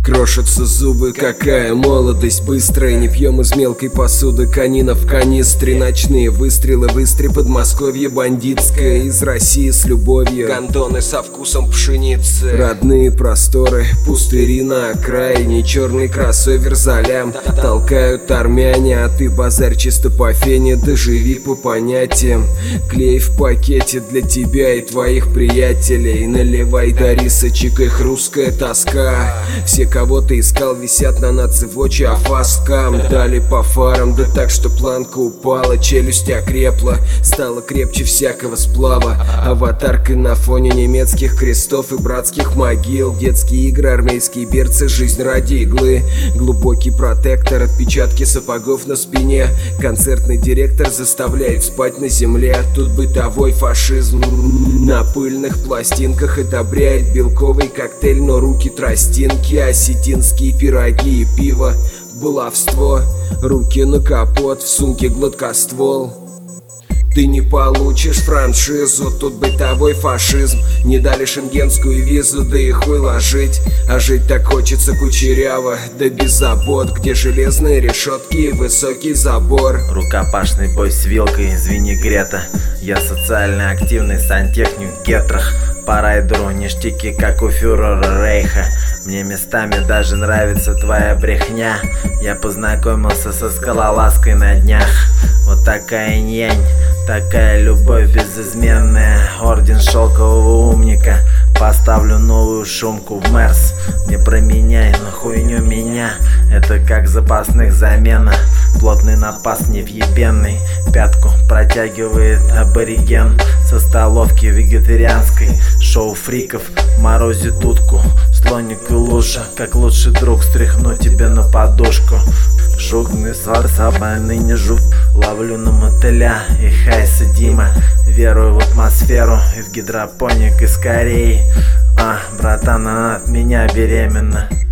Крошатся зубы, какая молодость быстрая. Не пьем из мелкой посуды, конина в канистре. Ночные выстрелы, выстрел Подмосковье бандитское. Из России с любовью, гондоны со вкусом пшеницы. Родные просторы, пустыри на окраине. Черный кроссовер за лям толкают армяне. А ты базарь чисто по фене, доживи по понятиям. Клей в пакете для тебя и твоих приятелей. Наливай до рисочек, их русская тоска. Все, кого ты искал, висят на нацевочи, а фаскам дали по фарам, да так, что планка упала. Челюсть окрепла, стала крепче всякого сплава. Аватаркой на фоне немецких крестов и братских могил. Детские игры, армейские берцы, жизнь ради иглы. Глубокий протектор, отпечатки сапогов на спине. Концертный директор заставляет спать на земле. Тут бытовой фашизм на пыльных пластинках одобряет белковый коктейль, но руки тростинки. Осетинские пироги и пиво, баловство. Руки на капот, в сумке гладкоствол. Ты не получишь франшизу, тут бытовой фашизм. Не дали шенгенскую визу, да и хуй ложить. А жить так хочется кучеряво, да без забот. Где железные решетки и высокий забор. Рукопашный бой с вилкой из винегрета. Я социально активный сантехник в гетрах. По райдеру ништяки, как у фюрера Рейха. Мне местами даже нравится твоя брехня. Я познакомился со скалолазкой на днях. Вот такая нянь, такая любовь безызменная. Орден шелкового умника. Поставлю новую шумку в Мерс. Не променяй на хуйню меня. Это как запасных замена. Плотный напас невъебенный. Пятку протягивает абориген со столовки вегетарианской. Шоу фриков морозит утку. Слоник и луша, как лучший друг, стряхну тебе на подушку. Шугный свар собой ныне жук. Ловлю на мотыля и хайса Дима. Верую в атмосферу и в гидропоник из Кореи. Братан, она от меня беременна.